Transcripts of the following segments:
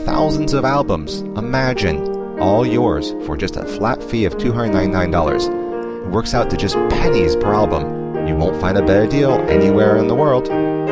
thousands of albums. Imagine, all yours for just a flat fee of $299. It works out to just pennies per album. You won't find a better deal anywhere in the world.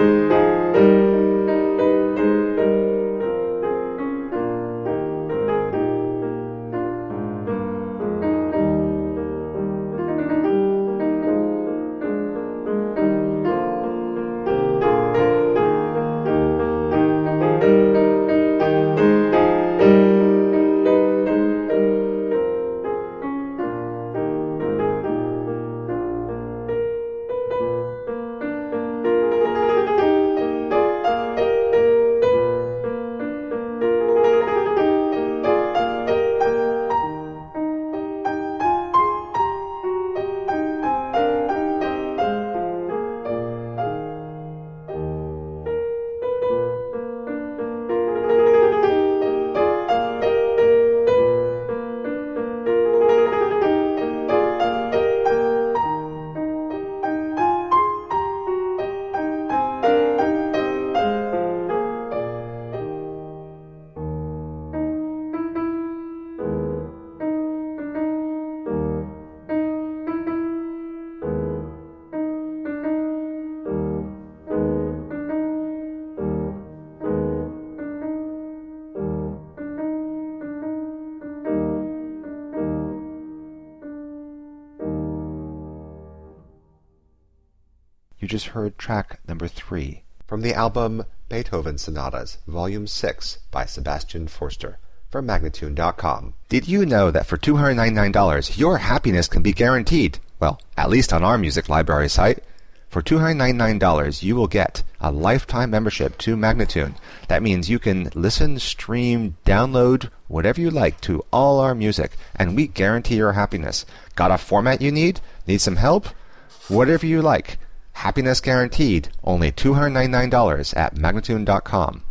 You just heard track number 3 from the album Beethoven Sonatas, Volume 6 by Sebastian Forster from Magnatune.com. Did you know that for $299, your happiness can be guaranteed? Well, at least on our music library site. For $299, you will get a lifetime membership to Magnatune. That means you can listen, stream, download, whatever you like to all our music, and we guarantee your happiness. Got a format you need? Need some help? Whatever you like. Happiness guaranteed. Only $299 at Magnatune.com.